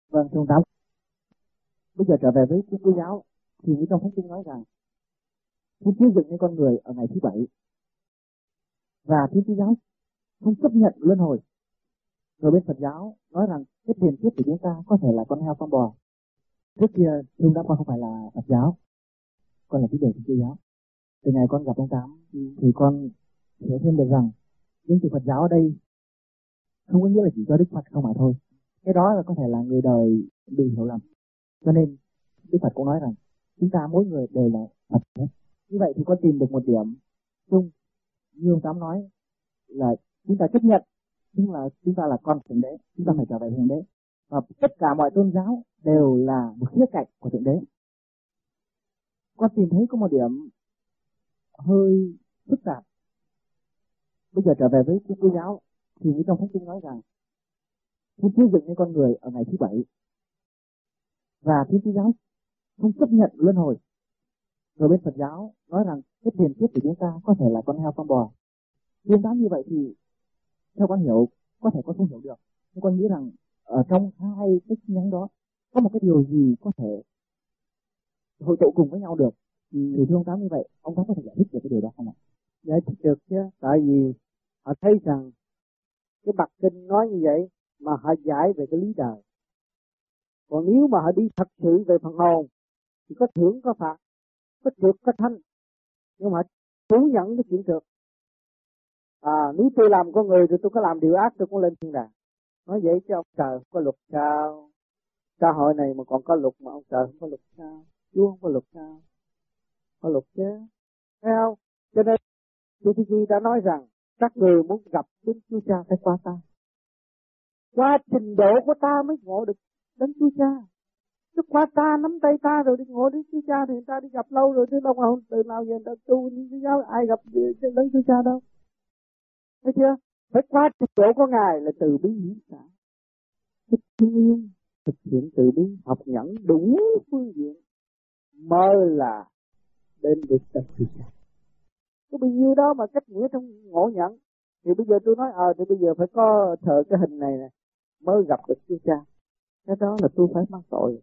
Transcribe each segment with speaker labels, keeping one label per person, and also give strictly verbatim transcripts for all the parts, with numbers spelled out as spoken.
Speaker 1: Vâng, thưa ông Tám. Bây giờ trở về với Thiên Chúa giáo thì như trong Thánh Kinh nói rằng Thiên Chúa dựng nên con người ở ngày thứ bảy và Thiên Chúa giáo không chấp nhận luân hồi. Rồi bên Phật giáo nói rằng cái tiền kiếp của chúng ta có thể là con heo con bò. Trước kia chúng đã con không phải là Phật giáo, con là tín đồ Thiên Chúa giáo. Từ ngày con gặp ông Tám thì con hiểu thêm được rằng những từ Phật giáo ở đây không có nghĩa là chỉ cho Đức Phật không mà thôi. Cái đó là có thể là người đời bị hiểu lầm. Cho nên Đức Phật cũng nói rằng chúng ta mỗi người đều là Phật hết. Như vậy thì con tìm được một điểm chung, như ông Tám nói là chúng ta chấp nhận nhưng là chúng ta là con Thượng Đế, chúng ta phải trở về Thượng Đế. Và tất cả mọi tôn giáo đều là một khía cạnh của Thượng Đế. Con tìm thấy có một điểm hơi phức tạp. Bây giờ trở về với Thiên Chúa giáo thì như trong Thánh Kinh nói rằng Thiên Chúa dựng nên con người ở ngày thứ bảy và Thiên Chúa giáo không chấp nhận luân hồi. Rồi bên Phật giáo nói rằng cái tiền kiếp của chúng ta có thể là con heo con bò. Liên đoán như vậy thì theo con hiểu, có thể con không hiểu được, nhưng con nghĩ rằng ở trong hai cái nhánh đó có một cái điều gì có thể hội tụ cùng với nhau được. Ừ. Thì thưa ông Tám như vậy, ông Tám có thể giải thích được cái điều đó không ạ?
Speaker 2: Giải thích được chứ, tại vì họ thấy rằng cái bậc kinh nói như vậy mà họ giải về cái lý đời. Còn nếu mà họ đi thật sự về phần hồn thì có thưởng có phạt, có trượt có thanh, nhưng mà phủ nhận cái chuyện trượt. À, nếu tôi làm con người thì tôi có làm điều ác tôi cũng lên thiên đàng. Nói vậy chứ ông trời không có luật sao? Xã hội này mà còn có luật mà ông trời không có luật sao? Chúa không có luật sao? Có luật chứ, thấy không? Cho nên Chúa Giêsu đã nói rằng các người muốn gặp Đức Chúa Cha phải qua ta. Qua trình độ của ta mới ngộ được Đấng Chúa Cha. Chứ qua ta nắm tay ta rồi đi ngộ Đức Chúa Cha thì người ta đi gặp lâu rồi chứ đâu mà từ nào giờ người ta tu như thế giáo ai gặp Đấng Chúa Cha đâu. Thấy chưa? Phải qua trình độ của Ngài là từ bi hiển xả, thích thương yêu, thực hiện từ bi, học nhẫn đủ phương diện mới là đến được Đấng Chúa Cha. Có bao nhiêu đó mà cách nghĩa trong ngộ nhận. Thì bây giờ tôi nói ờ à, thì bây giờ phải có thờ cái hình này nè mới gặp được Chúa Cha. Cái đó là tôi phải mang tội.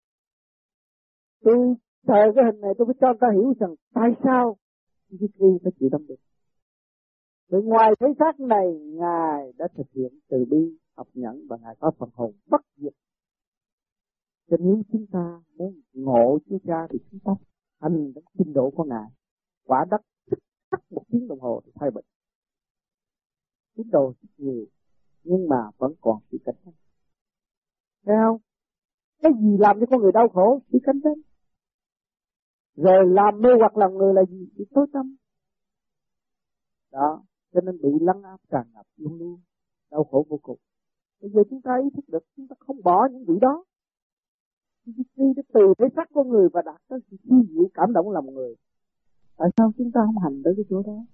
Speaker 2: Tôi thờ cái hình này tôi phải cho người ta hiểu rằng tại sao Chúa Giêsu phải chịu đâm được. Vì ngoài thế xác này Ngài đã thực hiện từ bi, học nhẫn và Ngài có phần hồn bất diệt. Cho nếu chúng ta muốn ngộ Chúa Cha thì chúng ta hành đến trình độ của Ngài. Quả đất tắt một tiếng đồng hồ thì thay bệnh. Tín đồ nhiều nhưng mà vẫn còn sự cạnh tranh. Thấy không? Cái gì làm cho con người đau khổ? Sự cạnh tranh. Rồi làm mê hoặc lòng người là gì? Sự tối tâm. Đó, cho nên bị lấn áp tràn ngập luôn luôn, đau khổ vô cùng. Bây giờ chúng ta ý thức được, chúng ta không bỏ những vị đó. Đi từ thể xác con người và đạt tới sự chi diệu cảm động lòng người. Tại sao chúng ta không hành tới cái chỗ đó?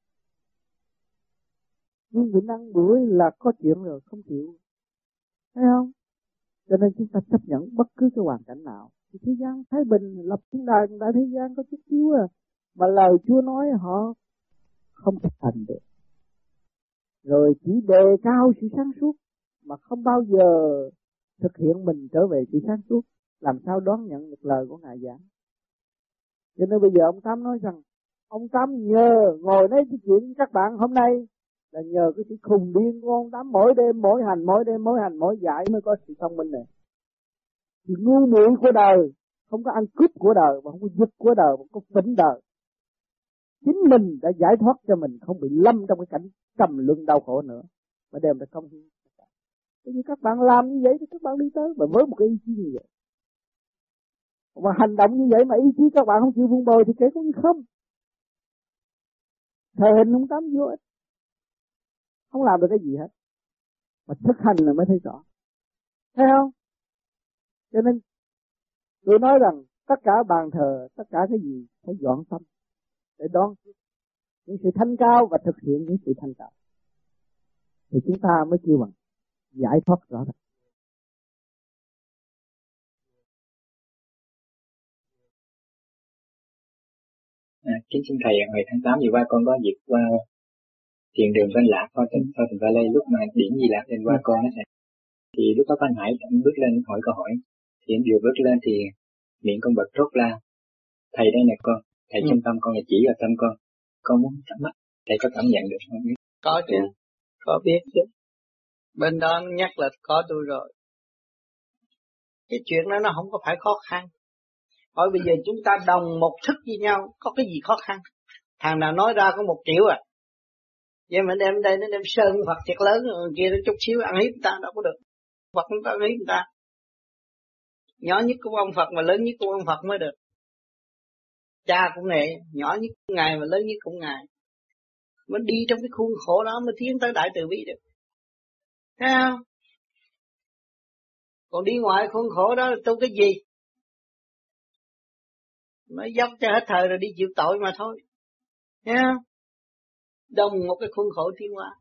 Speaker 2: Nhưng nhịn ăn bữa là có chuyện rồi, không chịu. Thấy không? Cho nên chúng ta chấp nhận bất cứ cái hoàn cảnh nào. Thì thế gian thái bình, lập thiên đàng, đại thế gian có chút xíu à. Mà lời Chúa nói họ không thực hành được. Rồi chỉ đề cao sự sáng suốt mà không bao giờ thực hiện mình trở về sự sáng suốt. Làm sao đón nhận được lời của Ngài giảng. Cho nên bây giờ ông Tám nói rằng ông Tám nhờ ngồi nói cái chuyện với các bạn hôm nay là nhờ cái sự khùng điên của ông Tám mỗi đêm mỗi hành mỗi đêm mỗi hành mỗi giải mới có sự thông minh này. Sự ngu muội của đời, không có ăn cướp của đời, mà không có giật của đời, không có phỉnh đời. Chính mình đã giải thoát cho mình không bị lâm trong cái cảnh trầm luân đau khổ nữa, mà đem ra công hiến. Nếu như các bạn làm như vậy thì các bạn đi tới và với một cái ý chí như vậy. Mà hành động như vậy mà ý chí các bạn không chịu vun bồi thì kể cũng như không. Thờ hình không Tám vô ích, không làm được cái gì hết. Mà thực hành là mới thấy rõ. Thấy không? Cho nên tôi nói rằng tất cả bàn thờ, tất cả cái gì phải dọn tâm để đón những sự thanh cao và thực hiện những sự thanh cao. Thì chúng ta mới kêu bằng giải thoát rõ ràng.
Speaker 3: À, kính xin thầy, ngày tháng tám vừa qua con có dịp qua thiền đường Văn Lạc, qua tỉnh Phan Valley lúc mà điển Di Lạc lên qua con đó thầy. Thì lúc đó anh Hải anh bước lên hỏi câu hỏi, thì anh vừa bước lên thì miệng con bật thốt ra, thầy đây nè con, thầy ừ. Trong tâm con là chỉ vào tâm con, con muốn thắc mắc, thầy có cảm nhận được không?
Speaker 2: Có chứ, yeah. Có biết chứ. Bên đó nhắc là có tôi rồi. Cái chuyện đó nó không có phải khó khăn. Hỏi bây giờ chúng ta đồng một thức với nhau, có cái gì khó khăn? Thằng nào nói ra có một triệu à? Vậy mà đem đây nó đem sơn Phật thiệt lớn, kia nó chút xíu ăn hiếp người ta đâu có được. Phật không có ăn hiếp người ta. Nhỏ nhất của ông Phật mà lớn nhất của ông Phật mới được. Cha cũng nệ, nhỏ nhất của Ngài mà lớn nhất của Ngài. Mới đi trong cái khuôn khổ đó mới tiến tới đại từ bi được. Thấy không? Còn đi ngoài khuôn khổ đó là tu cái gì? Mới dốc cho hết thời rồi đi chịu tội mà thôi. Thấy không? Đồng một cái khuôn khổ tiến hóa.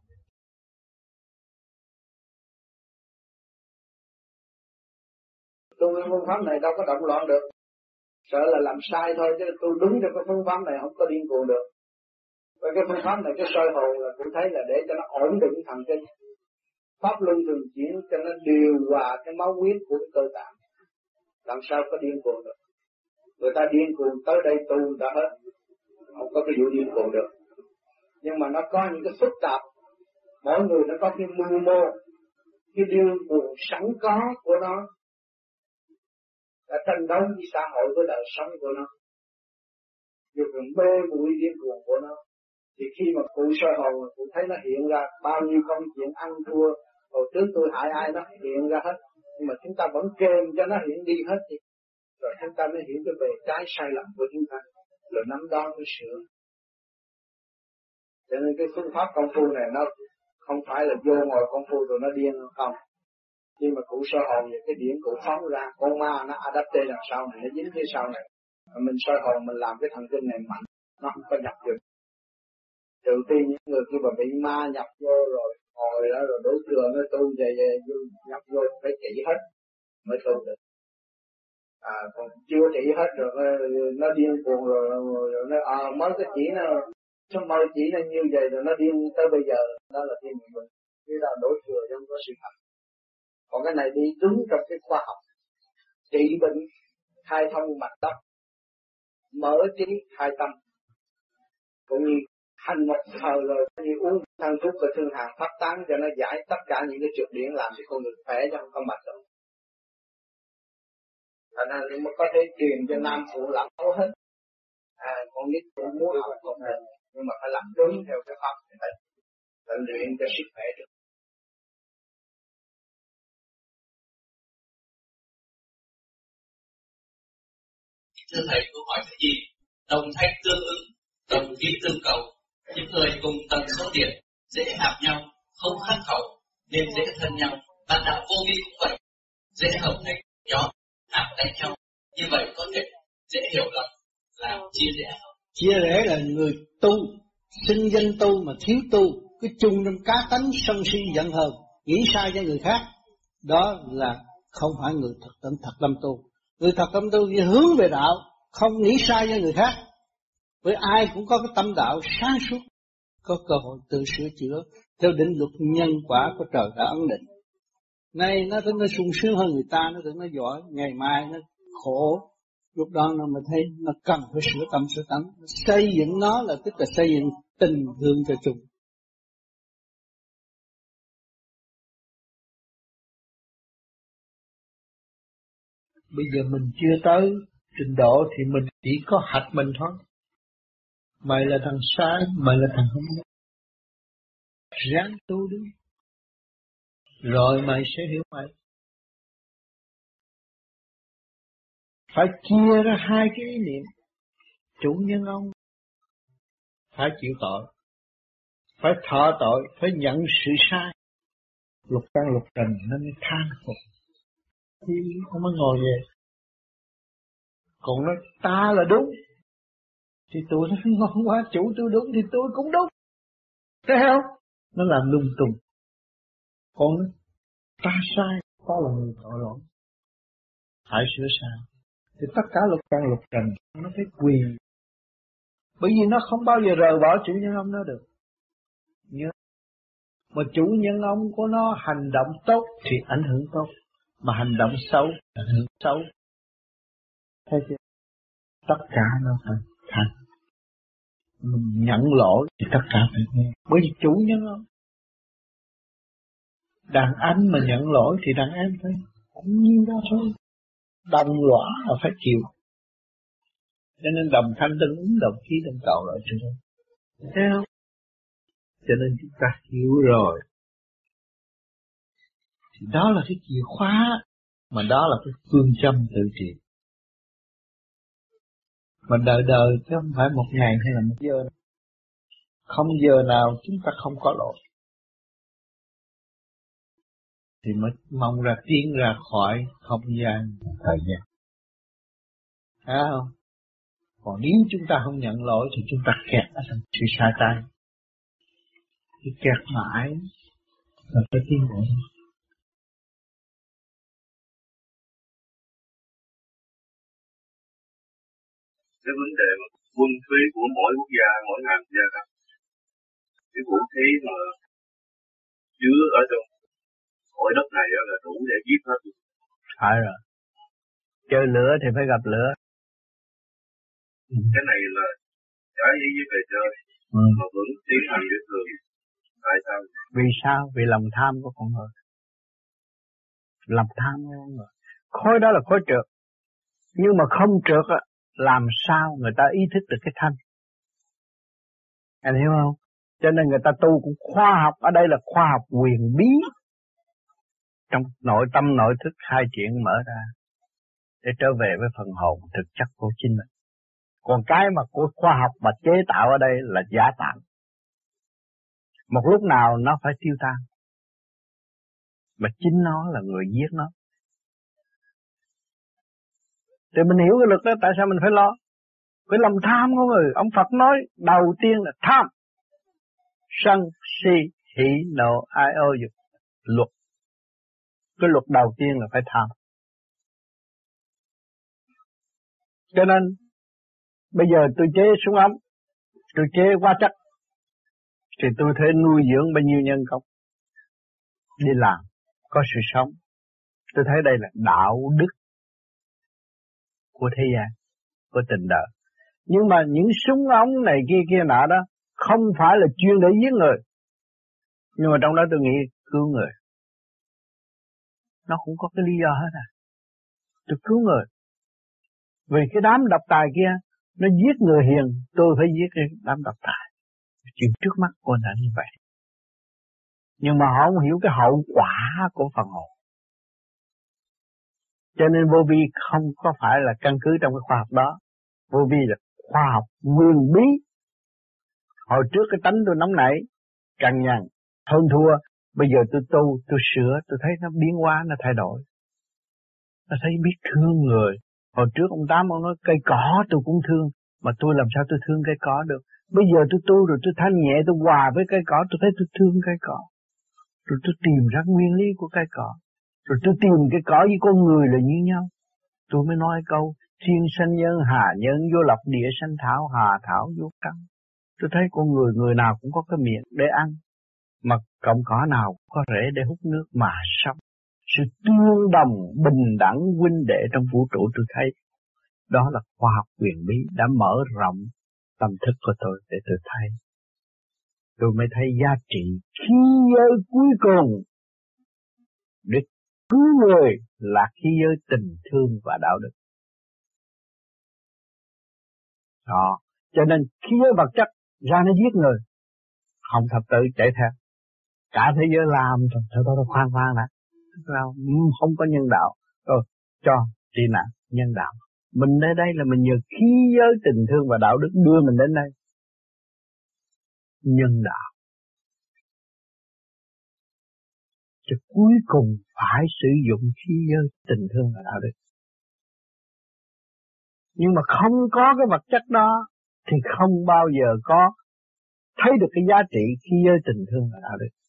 Speaker 4: Tu cái phương pháp này đâu có động loạn được. Sợ là làm sai thôi, chứ tu đúng cho cái phương pháp này không có điên cuồng được. Và cái phương pháp này cái soi hồn là cũng thấy là để cho nó ổn định thần kinh. Pháp luân thường chuyển cho nó điều hòa cái máu huyết của cái cơ tạng. Làm sao có điên cuồng được. Người ta điên cuồng tới đây tu đã hết. Không có cái vụ điên cuồng được. Nhưng mà nó có những cái phức tạp. Mỗi người nó có cái mưu mô, cái điên cuồng sẵn có của nó. Đã tranh đấu với xã hội với đời sống của nó. Dù còn mê muội điên cuồng của nó. Thì khi mà cụ soi hồn cụ thấy nó hiện ra bao nhiêu công chuyện ăn thua, hồi trước tôi hại ai nó hiện ra hết, nhưng mà chúng ta vẫn kèm cho nó hiện đi hết đi, rồi chúng ta mới hiểu cái bề trái sai lầm của chúng ta, rồi nắm đó mới sửa. Cho nên cái phương pháp công phu này nó không phải là vô ngồi công phu rồi nó điên không. Khi mà cụ soi hồn thì cái điểm cụ phóng ra, con ma nó adapte đằng sau này, nó dính phía sau này, mà mình soi hồn mình làm cái thần kinh này mạnh, nó không có nhập được. Trừ khi những người khi mà bị ma nhập vô rồi ngồi đó rồi đối trường nó tu về về nhập vô phải trị hết mới tu được. À còn chưa trị hết rồi nó, nó điên cuồng rồi, rồi, rồi nó à, mới cái chỉ nó nó mới chỉ nó như vậy rồi nó điên tới bây giờ, đó là thiên mình. Cái là đối thừa không có sự thật. Còn cái này đi đúng trong cái khoa học, trị bệnh khai thông mạch tóc, mở trí khai tâm, cũng như hành một thời rồi như uống thang thuốc và thương hàn phát tán cho nó giải tất cả những cái trượt điển làm cho con người khỏe cho không có mạch đâu. Thành ra nó có thể truyền cho nam phụ lão hết. À con nít cũng muốn học không được, nhưng mà phải làm đúng theo cái pháp như vậy, phải luyện cho sức khỏe được.
Speaker 5: Thưa thầy, câu hỏi là gì? Đồng thanh tương ứng, đồng khí tương cầu, những người cùng tần số điện dễ hợp nhau, không khắc khẩu nên dễ thân nhau. Bạn đạo vô vi cũng vậy, dễ hợp thành nhóm, hợp đánh nhau. Như vậy có thể dễ hiểu lầm, làm chia rẽ.
Speaker 2: Chia rẽ là người tu, xưng danh tu mà thiếu tu, cái chung trong cá tánh sân si giận hờn, nghĩ sai cho người khác, đó là không phải người thật tâm thật tâm tu. Người thật tâm tu thì hướng về đạo, không nghĩ sai cho người khác. Với ai cũng có cái tâm đạo sáng suốt, có cơ hội tự sửa chữa theo định luật nhân quả của trời đã ấn định. Nay nó thấy nó sung sướng hơn người ta, nó tưởng nó giỏi, ngày mai nó khổ. Lúc đó nó mới thấy nó cần phải sửa tâm sửa tánh. Xây dựng nó là tức là xây dựng tình thương cho chúng.
Speaker 6: Bây giờ mình chưa tới trình độ thì mình chỉ có hạch mình thôi. Mày là thằng sai, mày là thằng không đúng. Ráng tu đi, rồi mày sẽ hiểu mày. Phải chia ra hai cái ý niệm. Chủ nhân ông phải chịu tội, phải thọ tội, phải nhận sự sai. Lục căn lục trần nó mới than phục. Thì ông mới ngồi về. Còn nói ta là đúng, thì tôi nó ngon quá, chủ tôi đúng thì tôi cũng đúng. Thấy không? Nó làm lung tung. Còn ta sai, ta là người tội lỗi, hãy sửa sai. Thì tất cả lục căn lục trần nó phải quỳ. Bởi vì nó không bao giờ rời bỏ chủ nhân ông nó được. Nhớ, Mà chủ nhân ông của nó hành động tốt thì ảnh hưởng tốt, mà hành động xấu ảnh hưởng xấu. Thấy chưa? Tất cả nó phải thành. Mình nhận lỗi thì tất cả phải nghe. Bởi vì chủ nhân ông. Đàn anh mà nhận lỗi thì đàn em phải cũng như đó thôi. Đồng lõa là phải chịu. Cho nên đồng thanh tương ứng, đồng khí đồng cầu lại cho nên. Thấy không? Cho nên chúng ta hiểu rồi. Thì đó là cái chìa khóa, mà đó là cái phương châm tự trị. Mà đời đời chứ không phải một ngày hay là một giờ. Không giờ nào chúng ta không có lỗi. Thì mới mong ra tiến ra khỏi không gian thời gian. Thấy không? Còn nếu chúng ta không nhận lỗi thì chúng ta kẹt ở trong sự sai trái. Thì kẹt mãi là phải tiến bộ.
Speaker 7: Cái vấn đề mà quân phí của mỗi quốc gia, mỗi ngành gia cấp, cái vũ khí mà chứa ở trong cõi đất này là đủ để giết hết.
Speaker 6: Phải rồi. Chơi lửa thì phải gặp lửa.
Speaker 7: Ừ. Cái này là trái ý với bề trên, ừ. mà vẫn tiến hành như thường. Tại sao?
Speaker 6: Vì sao? Vì lòng tham của con người. Lòng tham của con người. Khối đó là khối trượt. Nhưng mà không trượt á, làm sao người ta ý thức được cái thanh? Anh hiểu không? Cho nên người ta tu cũng khoa học, ở đây là khoa học quyền bí. Trong nội tâm nội thức hai chuyện mở ra để trở về với phần hồn thực chất của chính mình. Còn cái mà của khoa học mà chế tạo ở đây là giả tạm. Một lúc nào nó phải tiêu tan. Mà chính nó là người giết nó. Thì mình hiểu cái luật đó, tại sao mình phải lo? Cái lòng tham của người, ông Phật nói đầu tiên là tham. Sân, si, hỉ, nộ, ai ô dục. Luật. Cái luật đầu tiên là phải tham. Cho nên, bây giờ tôi chế súng ống, tôi chế hóa chất, thì tôi thể nuôi dưỡng bao nhiêu nhân công. Đi làm, có sự sống. Tôi thấy đây là đạo đức của thế gian, của tình đời. Nhưng mà những súng ống này kia kia nọ đó, không phải là chuyên để giết người. Nhưng mà trong đó tôi nghĩ cứu người. Nó cũng có cái lý do hết à. Tôi cứu người. Vì cái đám độc tài kia, nó giết người hiền, tôi phải giết cái đám độc tài. Chuyện trước mắt của anh như vậy. Nhưng mà họ không hiểu cái hậu quả của phần hồn. Cho nên vô vi không có phải là căn cứ trong cái khoa học đó. Vô vi là khoa học nguyên bí. Hồi trước cái tánh tôi nóng nảy, cằn nhằn, hơn thua. Bây giờ tôi tu, tôi sửa, tôi thấy nó biến hóa, nó thay đổi. Nó thấy biết thương người. Hồi trước ông Tám ông nói cây cỏ tôi cũng thương. Mà tôi làm sao tôi thương cây cỏ được. Bây giờ tôi tu rồi tôi thanh nhẹ, tôi hòa với cây cỏ, tôi thấy tôi thương cây cỏ. Rồi tôi tìm ra nguyên lý của cây cỏ. Rồi tôi tìm cái cỏ với con người là như nhau. Tôi mới nói câu thiên sanh nhân, hà nhân vô lộc, địa sanh thảo, hà thảo vô căn. Tôi thấy con người, người nào cũng có cái miệng để ăn. Mà cọng cỏ nào cũng có rễ để hút nước mà sống. Sự tương đồng, bình đẳng, huynh đệ trong vũ trụ tôi thấy. Đó là khoa học quyền bí đã mở rộng tâm thức của tôi để tôi thấy. Tôi mới thấy giá trị khí giới cuối cùng để cứu người là khí giới tình thương và đạo đức. Đó. Cho nên khí giới vật chất ra nó giết người. Không thập tự chạy theo. Cả thế giới làm thôi, thôi, thôi, khoan khoan đã. Không có nhân đạo. Rồi, cho trị nạn nhân đạo. Mình ở đây là mình nhờ khí giới tình thương và đạo đức đưa mình đến đây. Nhân đạo. Chứ cuối cùng phải sử dụng khí giới tình thương và đạo đức. Nhưng mà không có cái vật chất đó thì không bao giờ có thấy được cái giá trị khí giới tình thương và đạo đức.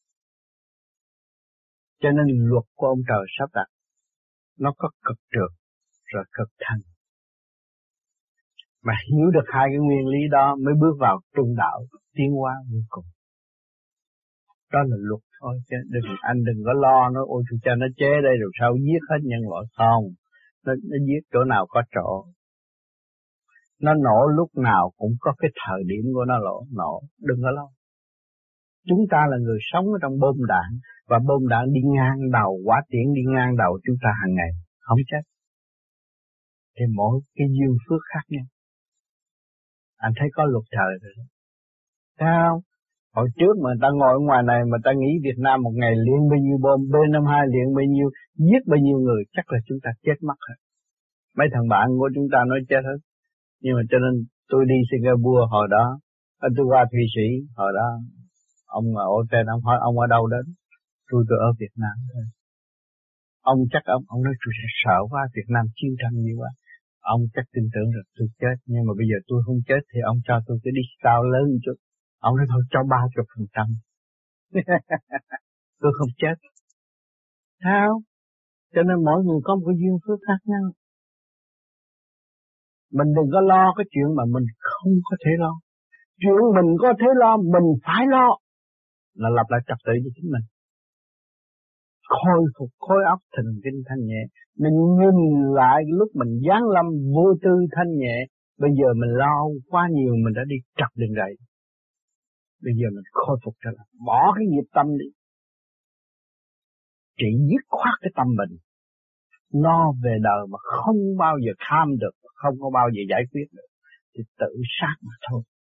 Speaker 6: Cho nên luật của ông trời sắp đặt nó có cực trượt rồi cực thanh. Mà hiểu được hai cái nguyên lý đó mới bước vào trung đạo tiến hóa vô cùng. Đó là luật Ôi, đừng, anh đừng có lo nó, ôi tôi cho nó chế đây rồi sao giết hết nhân loại không. Nó, nó giết chỗ nào có chỗ. Nó nổ lúc nào cũng có cái thời điểm của nó nổ, nổ. Đừng có lo. Chúng ta là người sống ở trong bom đạn, và bom đạn đi ngang đầu, quả tiễn đi ngang đầu chúng ta hàng ngày, không chết. Thì mỗi cái duyên phước khác nhau. Anh thấy có luật trời rồi đó. Thấy không? Hồi trước mà ta ngồi ở ngoài này mà ta nghĩ Việt Nam một ngày liền bao nhiêu bom, B năm mươi hai liền bao nhiêu, giết bao nhiêu người, chắc là chúng ta chết mất hết. Mấy thằng bạn của chúng ta nói chết hết. Nhưng mà cho nên tôi đi Singapore hồi đó, tôi qua Thụy Sĩ hồi đó, ông ở trên ông hỏi ông ở đâu đến, tôi tôi ở Việt Nam thôi. Ông chắc ông ông nói tôi sẽ sợ quá, Việt Nam chiến tranh như vậy. Ông chắc tin tưởng được tôi chết, nhưng mà bây giờ tôi không chết thì ông cho tôi cái discount lớn một chút. Ông nói thôi cho ba chục phần trăm. Tôi không chết. Sao? Cho nên mỗi người có một cái duyên phước khác nhau. Mình đừng có lo cái chuyện mà mình không có thể lo. Chuyện mình có thể lo, mình phải lo. Là lập lại trật tự cho chính mình. Khôi phục khối óc thần kinh thanh nhẹ. Mình nhìn lại lúc mình giáng lâm vô tư thanh nhẹ. Bây giờ mình lo quá nhiều, mình đã đi trật đường rầy. Bây giờ mình khôi phục trở lại. Bỏ cái nghiệp tâm đi. Chỉ dứt khoát cái tâm mình. Nó về đời mà không bao giờ tham được, không có bao giờ giải quyết được. Thì tự sát mà thôi.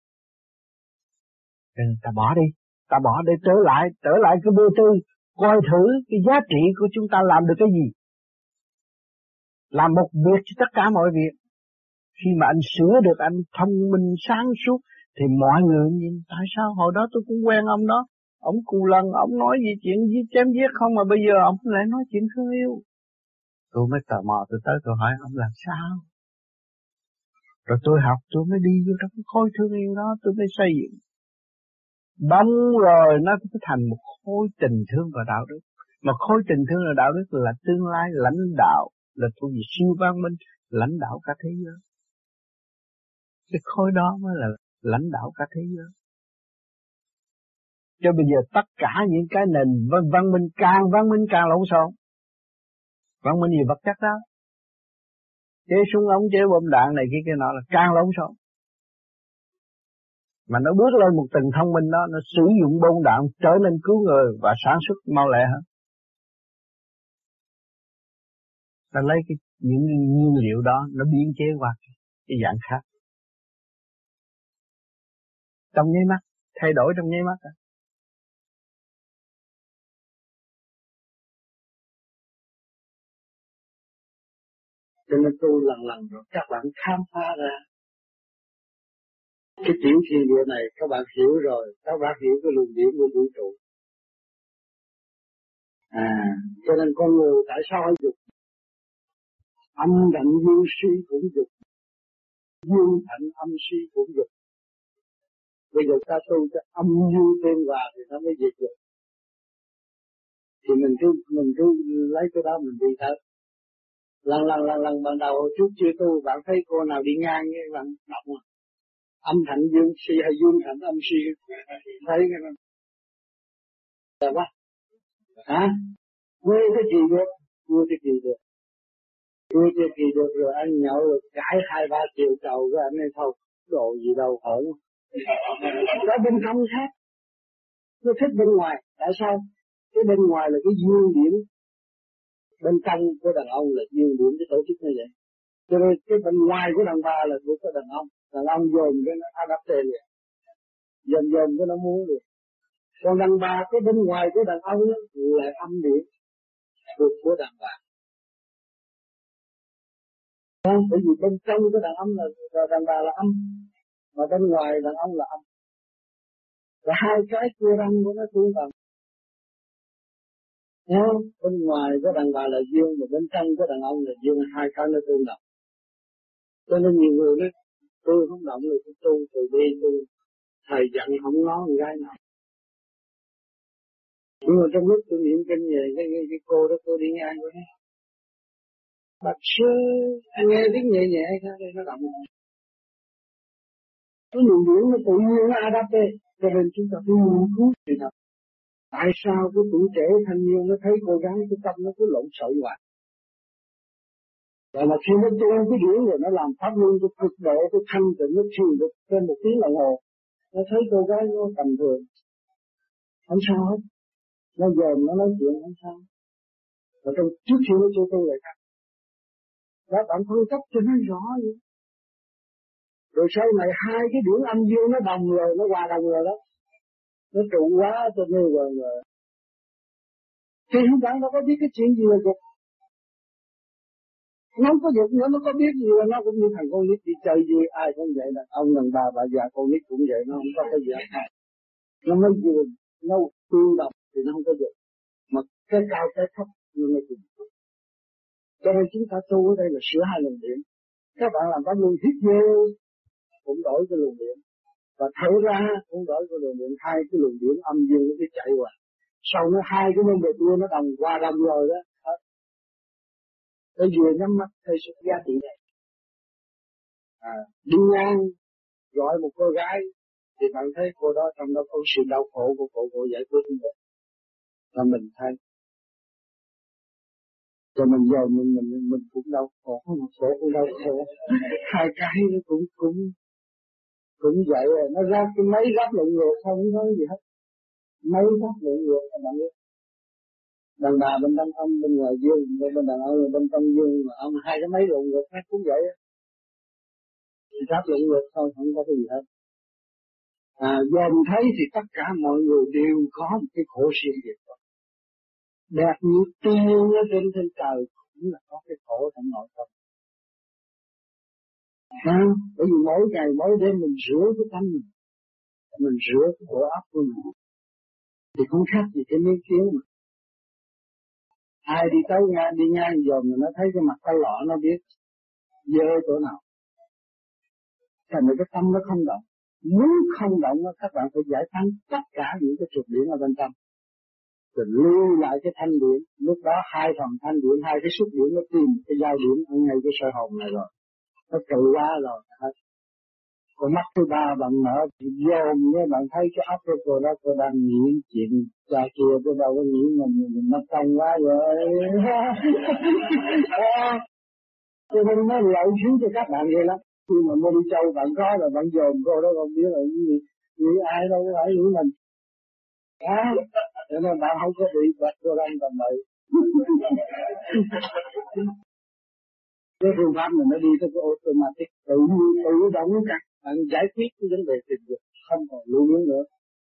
Speaker 6: Nên ta bỏ đi. Ta bỏ để trở lại, trở lại cái vô tư. Coi thử cái giá trị của chúng ta làm được cái gì. Làm một việc cho tất cả mọi việc. Khi mà anh sửa được, anh thông minh sáng suốt, thì mọi người nhìn tại sao hồi đó tôi cũng quen ông đó. Ông cù lần, ông nói gì chuyện giết chém giết không mà bây giờ ông lại nói chuyện thương yêu. Tôi mới tò mò, tôi tới tôi hỏi ông làm sao. Rồi tôi học, tôi mới đi vô trong cái khối thương yêu đó, tôi mới xây dựng. Đóng rồi nó sẽ thành một khối tình thương và đạo đức. Mà khối tình thương và đạo đức là tương lai lãnh đạo, là thuộc về siêu văn minh, lãnh đạo cả thế giới. Cái khối đó mới là lãnh đạo cả thế giới. Cho bây giờ tất cả những cái nền văn, văn minh càng văn minh càng lộn xộn. Văn minh gì vật chất đó. Chế súng ống, chế bom đạn này kia kia nọ là càng lộn xộn. Mà nó bước lên một tầng thông minh đó, nó sử dụng bom đạn trở nên cứu người và sản xuất mau lẹ hơn. Ta lấy cái, những nguyên liệu đó nó biến chế qua cái dạng khác. Trong nháy mắt, thay đổi trong nháy mắt.
Speaker 2: Cho nên tôi lần lần rồi các bạn khám phá ra cái tiểu thiên địa này, các bạn hiểu rồi, các bạn hiểu cái luồng điển của vũ trụ. À, cho nên con người tại sao phải dục? Âm đạnh dương suy cũng dục, dương thạnh âm suy cũng dục. Bây giờ ta tu cho âm dương tên hòa thì nó mới diệt dục. Thì mình cứ mình cứ lấy cái đó mình đi tới. Lần lần lần lần ban đầu trước chưa tu, bạn thấy cô nào đi ngang với bạn đọc mà âm thạnh dương suy hay dương thạnh âm suy, thấy cái đó là quá hả? Quê cái gì được, quê cái gì được, quê cái gì được rồi anh nhậu rồi cãi hai ba triệu cầu với anh ấy thôi, đồ gì đâu hở. Đó bên trong khác, tôi thích bên ngoài, tại sao? Cái bên ngoài là cái dương điểm, bên trong của đàn ông là dương điểm cái tổ chức như vậy. Cho nên cái bên ngoài của đàn bà là của đàn ông, đàn ông dồn cái nó adapte liền, dồn dồn cái nó muốn liền. Còn đàn bà cái bên ngoài của đàn ông là âm điểm thuộc của đàn bà. Không, bởi vì bên trong của đàn ông là, là đàn bà là âm, mà bên ngoài đàn ông là âm. Và hai cái cua răng của nó tương đồng. Nhớ, bên ngoài của đàn bà là dương, mà bên trong của đàn ông là dương, hai cái nó tương đồng. Cho nên nhiều người nói, tôi không động được tôi tu, tôi đi tu, thầy dặn không nói con gái nào. Nhưng mà trong lúc tôi niệm kinh về cái, cái, cái cô đó, cô đi ngang với nó. Bạch sư, anh nghe tiếng nhẹ nhẹ cái nó động. Cái luồng điển nó tự nhiên nó adapte, cho nên chúng ta phải nghiên cứu thì thật. Tại sao cái tuổi trẻ thanh niên nó thấy cô gái cái tâm nó cứ lộn xộn hoài. Rồi mà khi nó tu cái điển rồi nó làm pháp luân cái cực độ cái thanh tịnh nó thiền được trên một tiếng đồng hồ, nó thấy cô gái nó tầm thường, không sao hết, nó dòm nó nói chuyện không sao. Và trong trước khi nó chưa tu lại khác, đó bạn phân cấp cho nó rõ vậy. Rồi sau này hai cái điển âm dương nó đồng rồi, nó hòa đồng rồi đó, nó trụ quá cho nên rồi rồi. Thì không bạn đâu có biết cái chuyện gì là dục. Nó không có dục nữa, nó có biết gì là nó cũng như thằng con nít đi chơi gì, ai cũng vậy là ông đàn bà bà già con nít cũng vậy, nó không có cái gì hết. Nó mới vừa, nó tương đồng thì nó không có dục. Mà cái cao cái thấp nó mới cùng. Cho nên chúng ta tu ở đây là sửa hai luồng điện. Các bạn làm pháp luân hít vô cũng đổi cái luồng điện, và thở ra cũng đổi cái luồng điện, hai cái luồng điện âm dương nó cứ chạy qua. Sau nó hai cái môn bệt đua nó đồng qua đồng rồi đó. Tôi vừa nhắm mắt thấy sự giá trị này. À, đi ngang gọi một cô gái thì bạn thấy cô đó trong đó có sự đau khổ của cô, cô giải quyết không được. Và mình thấy. Rồi mình giờ mình mình mình cũng đau khổ, một khổ cũng đau khổ. Hai cái nó cũng cũng cũng vậy rồi, nó ra cái máy gấp lộn ngược không có gì hết. Máy gấp lộn ngược các bạn biết. Đàn bà bên trong âm bên ngoài dương, bên đàn ông bên trong dương, mà ông hai cái máy lộn ngược khác cũng vậy á. Thì gấp lộn ngược thôi, không có cái gì hết. À, dòm thấy thì tất cả mọi người đều có một cái khổ riêng biệt. Đẹp như tiên ở trên trên trời cũng là có cái khổ trong nội tâm. À, bởi vì mỗi ngày mỗi đêm mình rửa cái tâm mình, mình rửa cái bộ óc của mình, thì cũng khác gì cái miếng kiến mà. Ai đi tới ngang đi ngang dòm mà nó thấy cái mặt cái lọ nó biết dơ chỗ nào. Thành ra cái tâm nó không động. Muốn không động các bạn phải giải phóng tất cả những cái trục điển ở bên trong. Rồi lưu lại cái thanh điển. Lúc đó hai phần thanh điển, hai cái xúc điển nó tìm cái giao điển ở ngay cái sợi hồn này rồi. Nó tự quá rồi. Còn mắt thứ ba bạn mở thì dồn nhé, bạn thấy cái óc của cô đó cô đang nghĩ chuyện cha kia, cô đâu có nghĩ mình mình nó căng quá rồi. Cho nên nó lợi thiếu cho các bạn vậy lắm. Khi mà mua đi châu bạn có rồi bạn dồn cô đó không biết là cái gì, nghĩ ai đâu có phải nghĩ mình. Đó, cho nên bạn không có bị bật cô đang tầm bậy. Cái phương pháp này nó đi tới cái automatic, tự tự động các bạn giải quyết cái vấn đề tình dục, không còn lưu luyến nữa.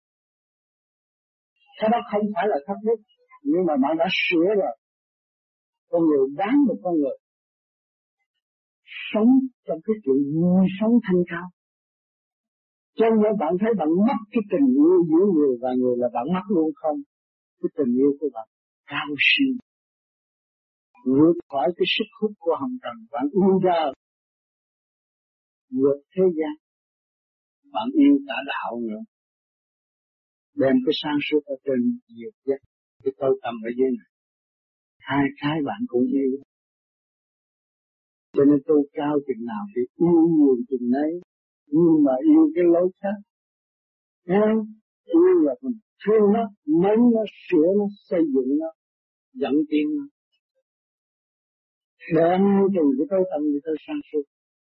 Speaker 2: Cái đó không phải là thấp nhất, nhưng mà bạn đã sửa rồi. Con người đáng một con người sống trong cái chuyện vui sống thanh cao. Cho nên bạn thấy bạn mất cái tình yêu giữa người và người là bạn mất luôn không? Cái tình yêu của bạn cao siêu, vượt khỏi cái sức hút của hồng trần, bạn yêu ra vượt thế gian, bạn yêu cả đạo nữa, đem cái sáng suốt ở trên nhiều nhất, cái tôi tâm ở dưới này, hai cái bạn cũng yêu. Cho nên tu cao chừng nào thì yêu nhiều chừng ấy, nhưng mà yêu cái lối khác. Nghe không? Yêu là mình thương nó, mến nó, sửa nó, xây dựng nó, dẫn tiến nó. Đem từ cái tối tâm đi tới sáng suốt.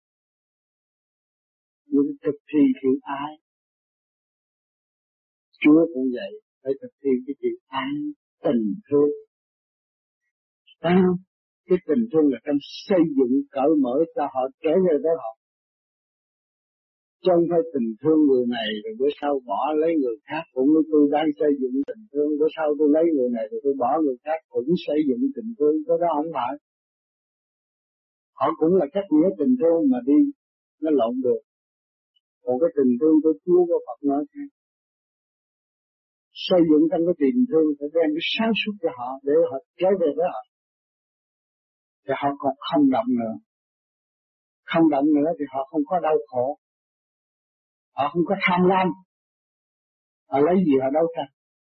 Speaker 2: Nhưng thực thi chữ ái. Chúa cũng vậy, phải thực thi cái chữ ái, tình thương. Thấy không? Cái tình thương là trong xây dựng cởi mở cho họ trở về với họ. Chứ không phải tình thương người này rồi bữa sau bỏ lấy người khác, cũng như tôi đang xây dựng tình thương, bữa sau tôi lấy người này rồi tôi bỏ người khác cũng xây dựng tình thương, cái đó không phải. Họ cũng là cách nghĩa tình thương mà đi, nó lộn được. Còn cái tình thương của Chúa của Phật nói thế. Xây dựng trong cái tình thương phải đem cái sáng suốt cho họ để họ trở về với họ. Thì họ còn không động nữa. Không động nữa thì họ không có đau khổ. Họ không có tham lam. Họ lấy gì họ đấu tranh.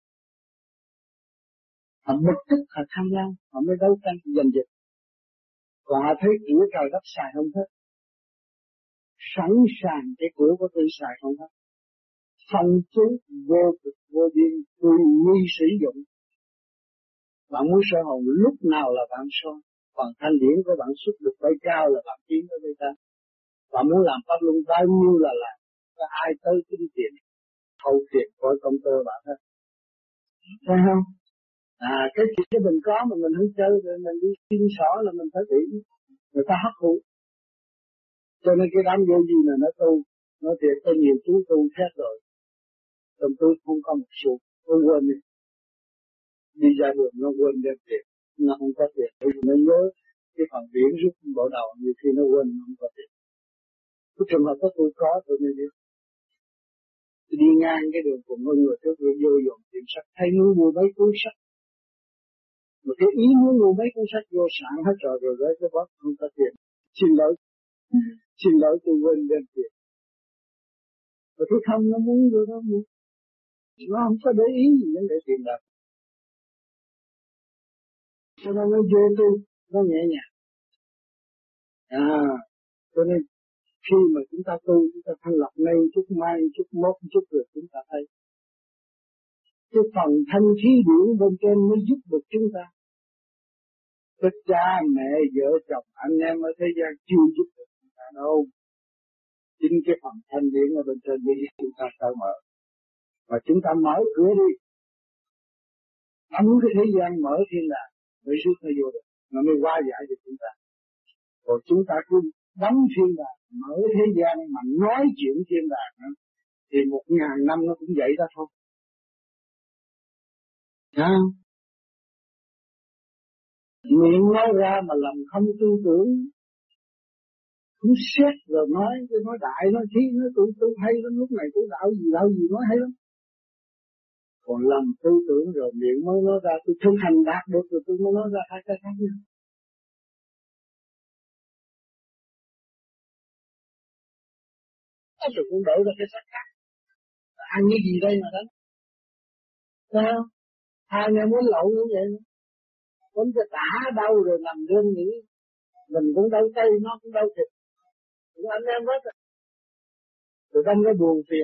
Speaker 2: Họ bực tức họ tham lam, họ mới đấu tranh giành giật. Còn họ thấy của trời đất xài không hết. Sẵn sàng cái của của tôi xài không hết. phong phú vô cực vô biên tùy nghi sử dụng. Bạn muốn soi hồn lúc nào là bạn soi, còn thanh điển của bạn xuất được bay cao là bạn tiến tới bay cao. Bạn muốn làm pháp luân bao nhiêu là làm, có ai tới kiếm tiền, hậu tiền coi công tơ bạn hết, thấy không? À cái chuyện cái mình có mà mình không chơi rồi mình đi xin xỏ là mình phải bị người ta hấp thụ. Cho nên cái đám vô gì là nó tu, nó thiệt có nhiều chú tu khác rồi, còn tôi không có một số, tôi quên đi, đi ra đường nó quên đem tiền, nó không có tiền, nó nhớ cái phần biển rút bộ đầu, nhiều khi nó quên nó không có tiền. Cái trường hợp đó tôi có tôi mới biết. Tôi đi ngang cái đường cùng ngôi người trước người vô dọn tiệm sách, thấy muốn mua mấy cuốn sách, mà cái ý muốn mua mấy cuốn sách vô sẵn hết rồi rồi với cái bóp không có tiền, xin lỗi, xin lỗi tôi quên đem tiền. Và cái không nó muốn vô đó mua, nó không có để ý gì đến để tiền đâu. Cho nên nó vô tôi, nó nhẹ nhàng. À, cho nên khi mà chúng ta tu, chúng ta thanh lọc nay chút mai chút mốt chút rồi chúng ta thấy cái phần thanh khí điển bên trên mới giúp được chúng ta. Tất cha mẹ vợ chồng anh em ở thế gian chưa giúp được chúng ta đâu. Chính cái phần thanh điển ở bên trên mới giúp chúng ta cởi mở. Và chúng ta mở cửa đi, ấm cái thế gian mở thiên đàng mới rút nó vô được, nó mới hóa giải được chúng ta. Còn chúng ta cứ đóng thiên đàng, mở thế gian mà nói chuyện thiên đàng nữa, thì một ngàn năm nó cũng vậy đó thôi. À, miệng nói ra mà lòng không tư tưởng, không xét rồi nói, tôi nói đại, nói thi, nói tôi, tôi hay lắm, lúc này tôi đạo gì, đạo gì nói hay lắm. Còn lòng tư tưởng rồi miệng mới nói ra, tôi thực hành đạt được rồi tôi mới nói ra hai cái khác nhau. Rồi cũng đổi ra cái sắc khác. Ăn cái gì đây mà đánh? Thấy không? Hai anh em muốn lậu như vậy nữa. Muốn cho tả đau rồi nằm đêm nghỉ. Mình cũng đau tay, nó cũng đau thịt. Cũng anh em hết rồi. Rồi trong cái buồn phiền.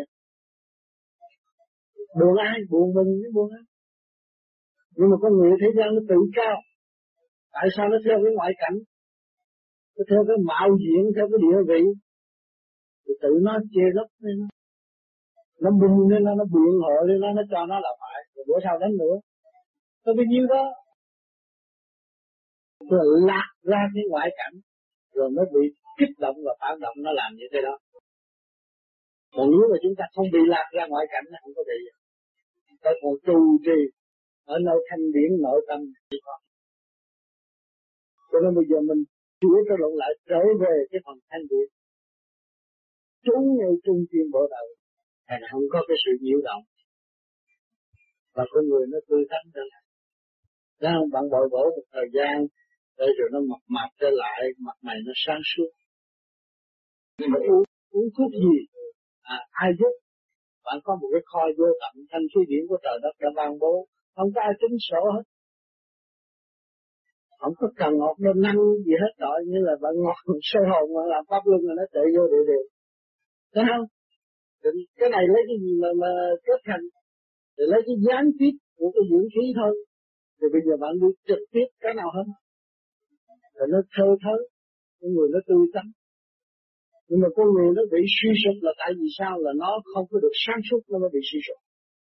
Speaker 2: Buồn ai? Buồn mình chứ buồn ai? Nhưng mà con người thế gian nó tự cao. Tại sao nó theo cái ngoại cảnh? Nó theo cái mạo diện, theo cái địa vị. Rồi tự nó chê lấp lên nó. Nó bùng lên nó, nó biện hộ lên nó, nó cho nó là phải. Rồi bữa sau đánh nữa. Có bao nhiêu đó. Rồi lạc ra cái ngoại cảnh. Rồi nó bị kích động và phản động, nó làm như thế đó. Còn nếu mà chúng ta không bị lạc ra ngoại cảnh, nó không có bị. Tới còn trù trì ở nơi thanh điển nội tâm chỉ có. Cho nên bây giờ mình chữa cho lộn lại trở về cái phần thanh điển. Trú ngay trung tâm bộ đầu, thành không có cái sự nhiễu động. Và con người nó tươi tắn trở lại. Đó không? Bạn bồi bổ một thời gian, rồi rồi nó mập mạp trở lại, mặt mày nó sáng suốt. Nhưng mà uống, uống thuốc gì? À, ai giúp? Bạn có một cái kho vô tận thanh khí điển của trời đất đã ban bố, không có ai tính sổ hết. Không có cần ngọt đơn năng gì hết rồi, như là bạn ngọt sôi hồn mà làm pháp luân là nó chạy vô địa đều. Thấy không? Cái này lấy cái gì mà, mà kết thành, để lấy cái gián tiếp của cái dưỡng khí thôi. Thì bây giờ bạn đi trực tiếp cái nào hết. Rồi nó thơ thớ, con người nó tươi tắn. Nhưng mà con người nó bị suy sụp là tại vì sao? Là nó không có được sáng suốt, nó mới bị suy sụp.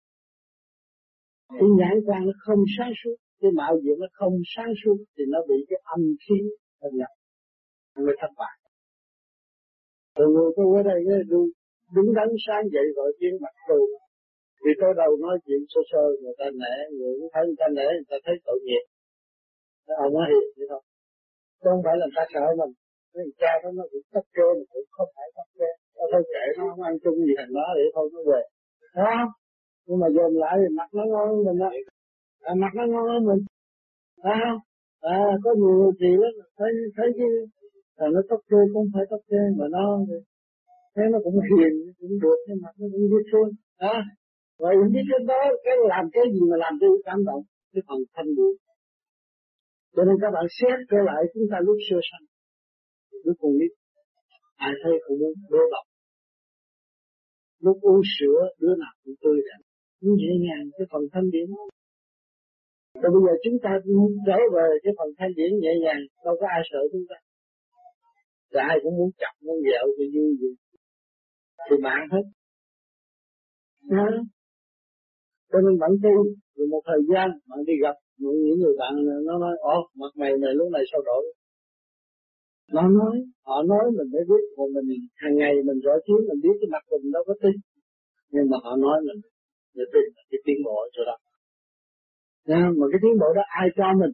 Speaker 2: Cái nhãn quan nó không sáng suốt, cái mạo diện nó không sáng suốt, thì nó bị cái âm khí thâm nhập, nó mới thất bại. Rồi người tôi ở đây đứng, đứng đắn sáng dậy gọi tiếng mặt tôi. Vì tôi đầu nói chuyện sơ sơ, người ta nể, người cũng thấy người ta nể, người ta thấy tội nghiệp. Thế ông nói hiền vậy thôi. Không phải là ta sợ mình. Cái cha đó nó cũng tắt kê, mà cũng không phải tắt kê. Nó thôi kệ nó không ăn chung gì thằng đó để thôi nó về. Thấy không? Nhưng mà dồn lại thì mặt nó ngon hơn mình á. À, mặt nó ngon hơn mình. Thấy không? À, có nhiều người chị đó, thấy, thấy cái, à, nó tóc kê cũng phải tóc kê, mà nó, thế nó cũng hiền, cũng được, nhưng mặt nó cũng biết thương. À, vậy biết cái đó, cái làm cái gì mà làm tôi cảm động, cái phần thanh điển. Cho nên các bạn xét trở lại chúng ta lúc xưa sanh, lúc còn biết, ai thấy cũng muốn đô độc. lúc uống sữa đứa nào cũng tươi đẹp, nó nhẹ nhàng cái phần thanh điển. Rồi bây giờ chúng ta trở về cái phần thanh điển nhẹ nhàng, đâu có ai sợ chúng ta. Rồi ai cũng muốn chọc, muốn dẹo thì vui gì. Thì bạn hết. Đó. Cho nên bạn tu, rồi một thời gian bạn đi gặp những người bạn nó nói, ồ, mặt mày này lúc này sao đổi. Nó nói, họ nói mình mới biết, còn mình hàng ngày mình rõ chiếu, mình biết cái mặt mình đâu có tin. Nhưng mà họ nói mình, để tin là cái tiến bộ ở chỗ đó. Nha, mà cái tiến bộ đó ai cho mình?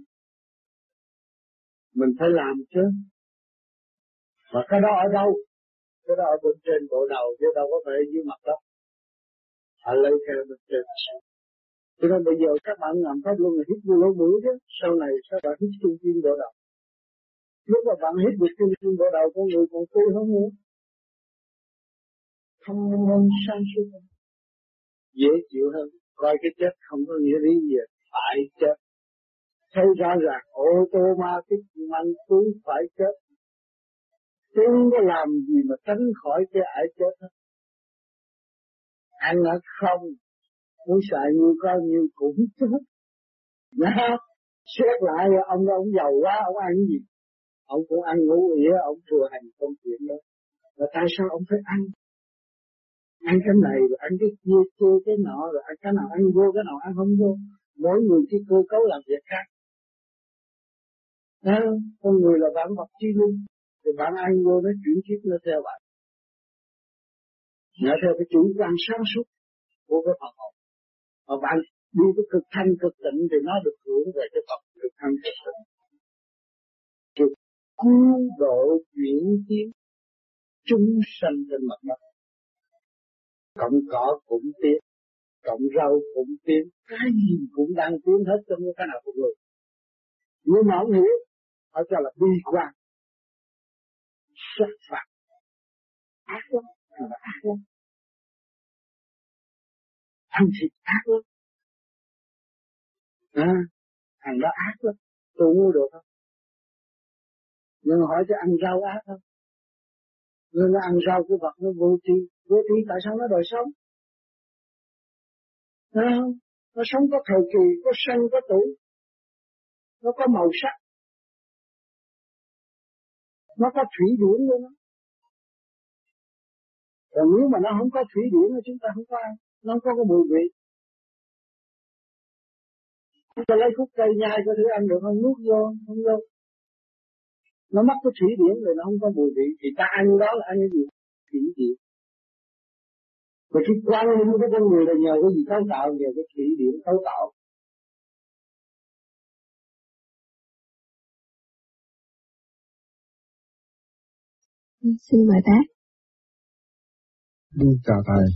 Speaker 2: Mình phải làm chứ. Và cái đó ở đâu? Cái đó ở bên trên bộ đầu, chứ đâu có phải ở dưới mặt đất. Họ lấy theo bên trên. Cho nên bây giờ các bạn làm pháp luôn là hít vô lỗ mũi chứ. Sau này các bạn hít trung tim bộ đầu. Lúc mà bạn hít được trung tim bộ đầu, con người còn tươi hơn nữa. Thông minh sáng suốt hơn. Dễ chịu hơn. Coi cái chết không có nghĩa lý gì. Phải chết. Thấy rõ ràng ô tô ma tích mạnh túi phải chết. Chứ không có làm gì mà tránh khỏi cái ải chết hết. Ăn ở không, muốn xài nhiều có nhiều cũng chết. Nhá, xét lại ông đó ông giàu quá, ông ăn gì? Ông cũng ăn ngủ ỉa, ông thừa hành công chuyện đó. Và tại sao ông phải ăn? Ăn cái này rồi ăn cái kia, chơi cái nọ rồi ăn cái nào ăn vô, cái nào ăn không vô. Mỗi người cái cơ cấu làm việc khác. Đó, con người là vạn vật chi linh. Thì bạn ăn vô nó chuyển kiếp nó theo bạn. Nó theo cái chủ quan sáng suốt của cái phần hồn. Mà bạn đi với cực thanh cực tịnh thì nó được hưởng về cái phần cực thanh cực tịnh. Cực cứu độ chuyển tiến chúng sanh trên mặt đất. Cộng cỏ cũng tiến, cộng rau cũng tiến, cái gì cũng đang tiến hết trong cái nào cũng được. Nhưng mà không hiểu, họ cho là bi quan. Sát phạt. Ác lắm, thằng đó ác lắm. Ăn thịt ác lắm. À, thằng đó ác lắm. Tôi mua được không? Nhưng mà hỏi cho ăn rau ác không? Nhưng nó ăn rau của vật nó vô tri. Vô tri tại sao nó đòi sống? Thấy không? Nó sống có thời kỳ, có sanh, có tuổi. Nó có màu sắc. Nó có thủy điển luôn đó. Còn nếu mà nó không có thủy điển thì chúng ta không có ăn. Nó không có cái mùi vị. Chúng ta lấy khúc cây nhai có thể ăn được không? Nuốt vô, không vô. Nó mất cái thủy điển rồi nó không có mùi vị. Thì ta ăn đó là ăn cái gì? Thủy điển. Và cái quan niệm của con người là nhờ cái gì cấu tạo? Nhờ cái thủy điển cấu tạo.
Speaker 8: Xin mời bác.
Speaker 9: Chào thầy.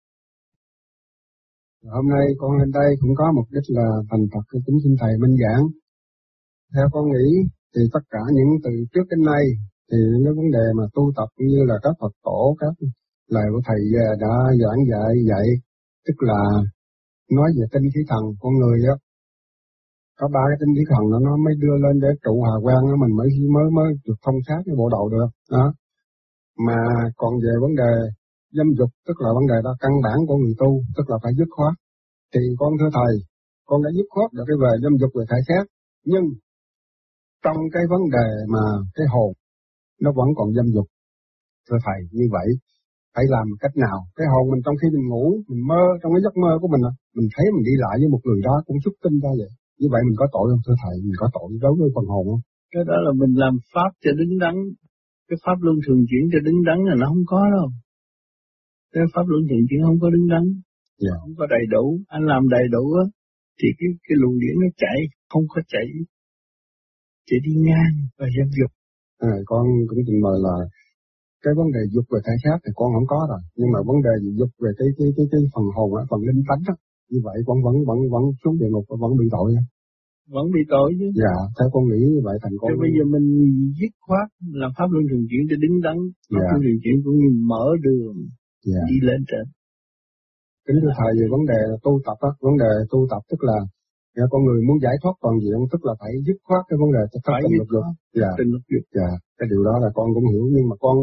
Speaker 9: Hôm nay con lên đây cũng có mục đích là thành thật cái kính xin thầy minh giảng. Theo con nghĩ thì tất cả những từ trước đến nay thì những vấn đề mà tu tập như là các Phật tổ, các lời của thầy đã giảng dạy dạy, tức là nói về tinh khí thần con người á. Có ba cái tinh khí thần đó nó mới đưa lên để trụ hòa quang đó, mình mới mới mới được thông sát cái bộ đầu được đó. Mà còn về vấn đề dâm dục, tức là vấn đề đó căn bản của người tu, tức là phải dứt khoát. Thì con thưa thầy, con đã dứt khoát được cái về dâm dục về thể xác, nhưng trong cái vấn đề mà cái hồn nó vẫn còn dâm dục. Thưa thầy, như vậy phải làm cách nào? Cái hồn mình trong khi mình ngủ, mình mơ, trong cái giấc mơ của mình, mình thấy mình đi lại với một người đó cũng xuất tinh ra vậy. Như vậy mình có tội không thưa thầy? Mình có tội đối với phần hồn không?
Speaker 6: Cái đó là mình làm pháp cho đứng đắn. Cái pháp luân thường chuyển cho đứng đắn là nó không có đâu. Cái pháp luân thường chuyển không có đứng đắn.
Speaker 9: Yeah.
Speaker 6: Không có đầy đủ. Anh làm đầy đủ á, thì cái, cái luồng điển nó chạy, không có chạy. Chạy đi ngang và dâm dục.
Speaker 9: À, con cũng trình bày là cái vấn đề dục về thể xác thì con không có rồi. Nhưng mà vấn đề dục về cái cái cái, cái phần hồn á, phần linh tánh á, như vậy con vẫn vẫn vẫn xuống địa ngục và vẫn bị tội nha.
Speaker 6: Vẫn bị tội chứ.
Speaker 9: Dạ, theo con nghĩ như vậy thành con.
Speaker 6: Thế bây giờ mình dứt khoát làm pháp luân thường chuyển cho đứng đắn, pháp luân thường chuyển cũng như mở đường dạ. Đi lên trên.
Speaker 9: Kính thưa thầy về vấn đề tu tập á, vấn đề tu tập tức là dạ, con người muốn giải thoát toàn diện tức là phải dứt khoát cái vấn đề thất tình lục dục. Dạ.
Speaker 6: Tình lục dục.
Speaker 9: Dạ, cái điều đó là con cũng hiểu nhưng mà con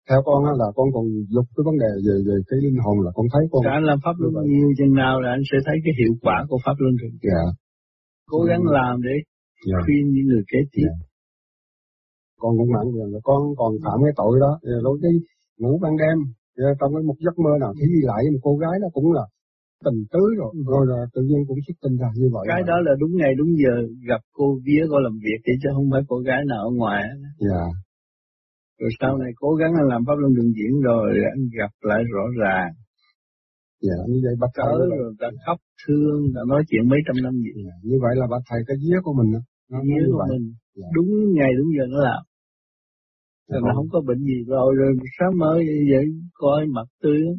Speaker 9: theo con á là con còn dục cái vấn đề về về cái linh hồn là con thấy con.
Speaker 6: Dạ, anh làm pháp luân nhiều chừng nào là anh sẽ thấy cái hiệu quả của pháp luân thường.
Speaker 9: Dạ.
Speaker 6: Cố gắng ừ. làm để dạ. khuyên những người kế tiếp. Dạ.
Speaker 9: Con cũng mặn rằng là con còn phạm cái tội đó, rồi cái ngủ ban đêm trong cái một giấc mơ nào thấy đi lại một cô gái đó cũng là tình tứ rồi, ừ. rồi là tự nhiên cũng xuất tinh ra như vậy.
Speaker 6: Cái đó là đúng ngày đúng giờ gặp cô vía cô làm việc chứ không phải cô gái nào ở ngoài.
Speaker 9: Dạ.
Speaker 6: Rồi sau này cố gắng anh làm pháp luân thường chuyển rồi anh gặp lại rõ ràng.
Speaker 9: Dạ, như vậy bác
Speaker 6: thầy rồi ta khóc thương, ta nói chuyện mấy trăm năm gì.
Speaker 9: Dạ, như vậy là bác thầy cái vía của mình đó.
Speaker 6: Vía của mình, dạ. Đúng ngày đúng giờ nó làm. Rồi dạ, nó không có bệnh gì rồi, rồi sáng mới như vậy coi mặt tươi lắm.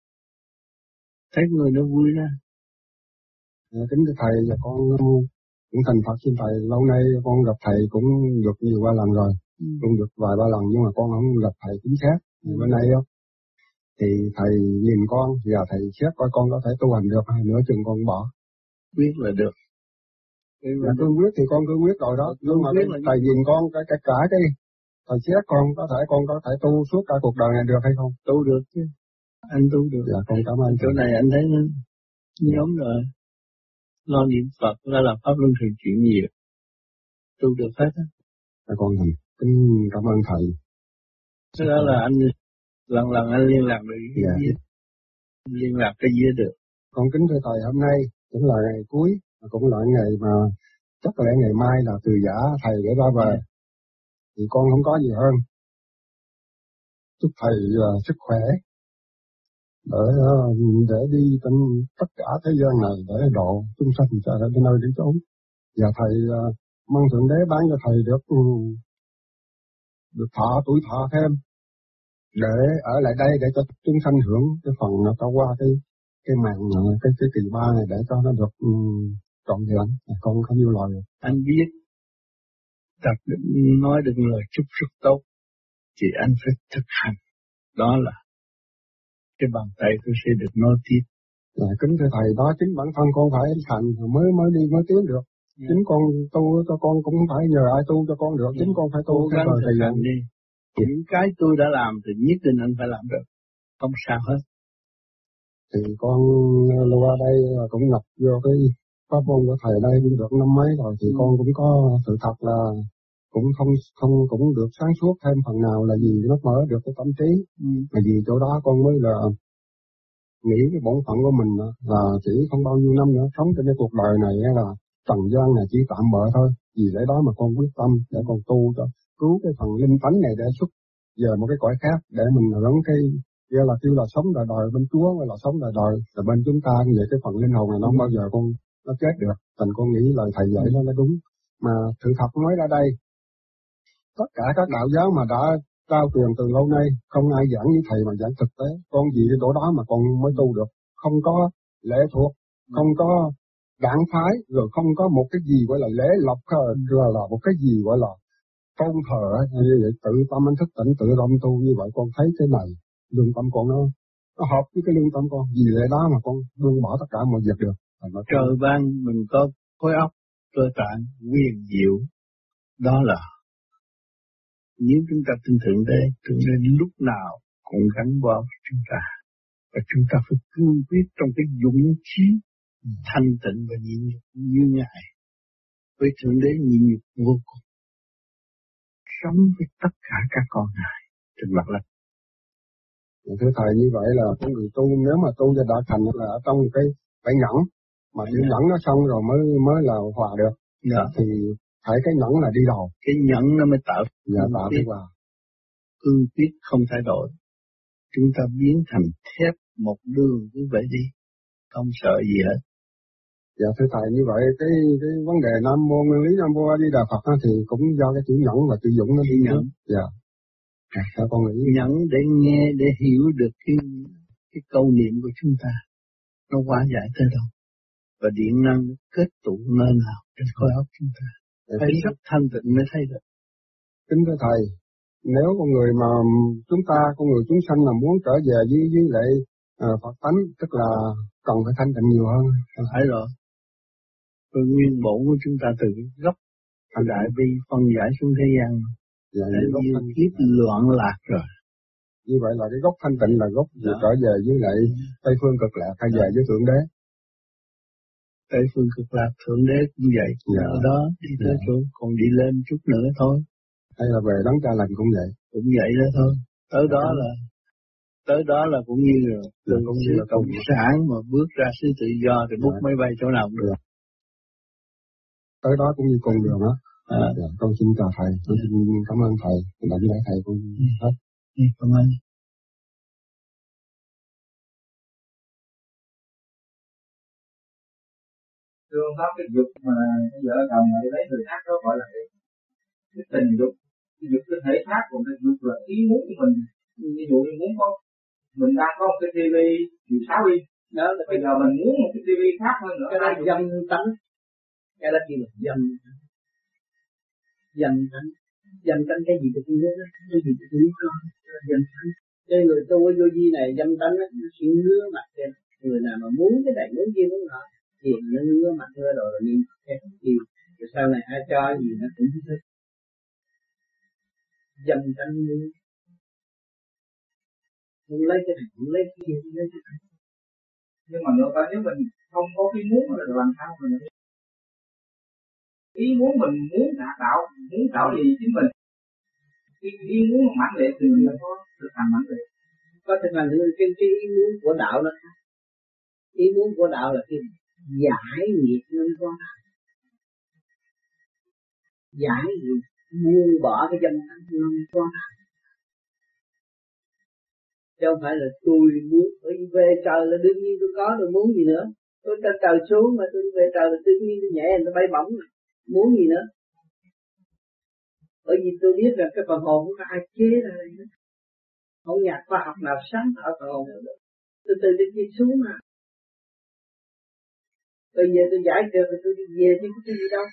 Speaker 6: Thấy người nó vui ra.
Speaker 9: Dạ, kính thưa thầy là con cũng thành Phật xin thầy, lâu nay con gặp thầy cũng được nhiều ba lần rồi. Ừ. Cũng được vài ba lần nhưng mà con không gặp thầy chính xác. Ừ. Bữa nay đó thì thầy nhìn con và thầy xét coi con có thể tu hành được hay nửa chừng con bỏ.
Speaker 6: Quyết là được.
Speaker 9: Là cương quyết thì con cương quyết rồi đó. Nhưng mà thầy, thầy nhìn con cái cả cả cái thầy xét con có thể con có thể tu suốt cả cuộc đời này được hay không?
Speaker 6: Tu được chứ. Anh tu được.
Speaker 9: Dạ con cảm ơn.
Speaker 6: Chỗ thầy. Này anh thấy nó giống rồi. Lo niệm Phật là làm pháp luân thường chuyển nhiều. Tu được hết á.
Speaker 9: Dạ con thầy. Kính cảm ơn thầy.
Speaker 6: Thế đó là anh lần lần anh liên lạc được
Speaker 9: dạ.
Speaker 6: liên lạc cái gì được.
Speaker 9: Con kính thưa thầy, hôm nay cũng là ngày cuối, cũng là ngày mà chắc có lẽ ngày mai là từ giả thầy để ra về. Yeah. Thì con không có gì hơn. Chúc thầy uh, sức khỏe để uh, để đi trên tất cả thế gian này để độ chúng sanh cho đến nơi đến chốn. Và thầy uh, mong thượng đế bán cho thầy được um, được thọ tuổi thọ thêm để ở lại đây để cho chúng sanh hưởng cái phần nó trao qua cái cái màn cái cái kỳ ba này để cho nó được um, trọn vẹn. Con không yêu lời.
Speaker 6: Anh biết tập nói được lời chúc rất tốt thì anh phải thực hành, đó là cái bàn tay tôi sẽ được nói tiếp.
Speaker 9: Dạ, kính thưa thầy, đó chính bản thân con phải hành mới mới đi mới tiến được. Yeah. Chính con tu cho con cũng không phải nhờ ai tu cho con được, yeah. Chính con phải tu
Speaker 6: cái thời gian đi. Yeah. Những cái tôi đã làm thì nhất định anh phải làm được, không sao hết.
Speaker 9: Thì con qua đây cũng nhập vô cái pháp môn của thầy đây cũng được năm mấy rồi thì ừ. con cũng có sự thật là cũng không không cũng được sáng suốt thêm phần nào là gì nó mở được cái tâm trí. Ừ. Mà vì chỗ đó con mới là nghĩ cái bổn phận của mình là chỉ không bao nhiêu năm nữa sống trên cái cuộc đời này là trần gian này chỉ tạm bợ thôi. Vì lẽ đó mà con quyết tâm để con tu cho cứu cái phần linh tánh này để xuất về một cái cõi khác để mình hưởng cái kia là kêu là sống đời đời bên Chúa hay là sống đời đời là bên chúng ta như vậy. Cái phần linh hồn này nó không bao giờ con nó chết được. Thành con nghĩ lời thầy dạy nó nó đúng. Mà sự thật nói ra đây, tất cả các đạo giáo mà đã trao truyền từ lâu nay không ai giảng với thầy mà giảng thực tế. Con gì cái chỗ đó mà con mới tu được, không có lễ thuộc, không có đảng phái, rồi không có một cái gì gọi là lễ lộc, rồi là một cái gì gọi là tôn thờ như vậy. Tự tâm anh thức tỉnh, tự tâm tu như vậy. Con thấy cái này lương tâm con nó nó hợp với cái lương tâm con, vì lẽ đó mà con buông bỏ tất cả mọi việc được.
Speaker 6: Trời ban mình có khối óc cơ tạng quyền diệu, đó là nếu chúng ta tin thượng đế, thượng đế lúc nào cũng gắn bó với chúng ta, và chúng ta phải cương quyết trong cái dũng chí thanh tịnh và nhịn nhục như ngài với thượng đế nhịn nhục vô cùng, sống với tất cả các con ngài trên mặt đất.
Speaker 9: Thưa thầy, như vậy là con người tu nếu mà tu cho đã thành là ở trong cái phải nhẫn, mà chữ nhẫn nó xong rồi mới mới là hòa được.
Speaker 6: Dạ.
Speaker 9: Thì phải cái nhẫn là đi đầu.
Speaker 6: Cái nhẫn nó mới tạo.
Speaker 9: Dạ, tạo cái hòa.
Speaker 6: Cương quyết không thay đổi. Chúng ta biến thành thép một đường cứ vậy đi, không sợ gì hết.
Speaker 9: Dạ thưa thầy, như vậy cái cái vấn đề Nam mô Nguyên lý Nam mô A Di Đà Phật đó, thì cũng do cái chữ nhẫn và chữ dũng nó đi nhẫn. Dạ. À, sao con nghĩ?
Speaker 6: Nhẫn để nghe, để hiểu được cái cái câu niệm của chúng ta nó hóa giải tới đâu, và điện năng kết tụ nơi nào trên khối óc chúng ta. Dạ, phải rất thanh tịnh mới thấy được.
Speaker 9: Kính thưa thầy, nếu con người mà chúng ta, con người chúng sanh là muốn trở về với với lại uh, Phật tánh, tức là cần phải thanh tịnh nhiều hơn.
Speaker 6: Phải rồi. Rồi nguyên bổn của chúng ta từ gốc đại bi phân giải xuống thế gian.
Speaker 9: Dạ,
Speaker 6: để kiếp loạn lạc rồi.
Speaker 9: Như vậy là cái gốc thanh tịnh là gốc dạ. trở về với lại Tây phương cực lạc hay về với Thượng Đế.
Speaker 6: Tây phương cực lạc Thượng Đế cũng vậy, dạ. Ở đó đi tới dạ. chỗ còn đi lên chút nữa thôi.
Speaker 9: Hay là về đấng Cha Lành cũng vậy.
Speaker 6: Cũng vậy đó thôi. Tới dạ. đó là tới đó là cũng như là từ
Speaker 9: dạ,
Speaker 6: xứ cộng sản mà bước ra xứ tự do thì bút dạ. máy bay chỗ nào cũng được. Dạ.
Speaker 9: Tới đó cũng như con đường đó. À. Dạ, con xin chào thầy, con dạ. xin cảm ơn thầy, đảnh lễ thầy cũng hết.
Speaker 6: Ừ, cảm ơn.
Speaker 10: Thưa ông Pháp, cái dục mà vợ chồng mà đi lấy người khác đó gọi là cái, cái tình dục, cái dục cái thể xác, còn cái dục là ý muốn của mình. Ví dụ như muốn có, mình đang có một cái tivi chiều sáu inch, đó là bây giờ mình muốn một cái tivi khác hơn nữa.
Speaker 2: Cái đó dâm tánh, cái đó chỉ là dâm dâm tánh, dâm tánh cái gì thì tôi nhớ, cái gì thì tôi nhớ con, dâm tánh. Cái người tu ở vô vi này dâm tánh nó chỉ ngứa mặt trên, người nào mà muốn cái này muốn kia muốn nọ thì nó ngứa mặt ngứa rồi là niệm cái gì, rồi sau này ai cho gì nó cũng không thích. Dâm tánh muốn muốn lấy cái này muốn lấy cái kia muốn lấy cái này.
Speaker 10: Nhưng mà ngược lại nếu mình không có cái muốn là làm sao mình ý muốn mình muốn đạt đạo, muốn đạo gì chính mình. Cái ý muốn mãnh liệt thì mình có thực hành mãnh liệt.
Speaker 2: Có thực hành cái cái ý muốn của đạo đó. Ý muốn của đạo là cái giải nghiệp nhân quả. Giải nghiệp buông bỏ cái dâm tánh nhân quả. Chứ không phải là tôi muốn, bởi vì về trời là đương nhiên tôi có, tôi muốn gì nữa. Tôi trên trời xuống mà tôi về trời là tự nhiên tôi nhẹ tôi bay bổng, muốn gì nữa. Bởi vì tôi biết rằng cái phần hồn không có ai chế ra đây nữa. Không nhà khoa học nào sáng tạo phần hồn được. Từ từ đi đi xuống mà. Bây giờ tôi giải được thì tôi đi về chứ có cái gì đâu.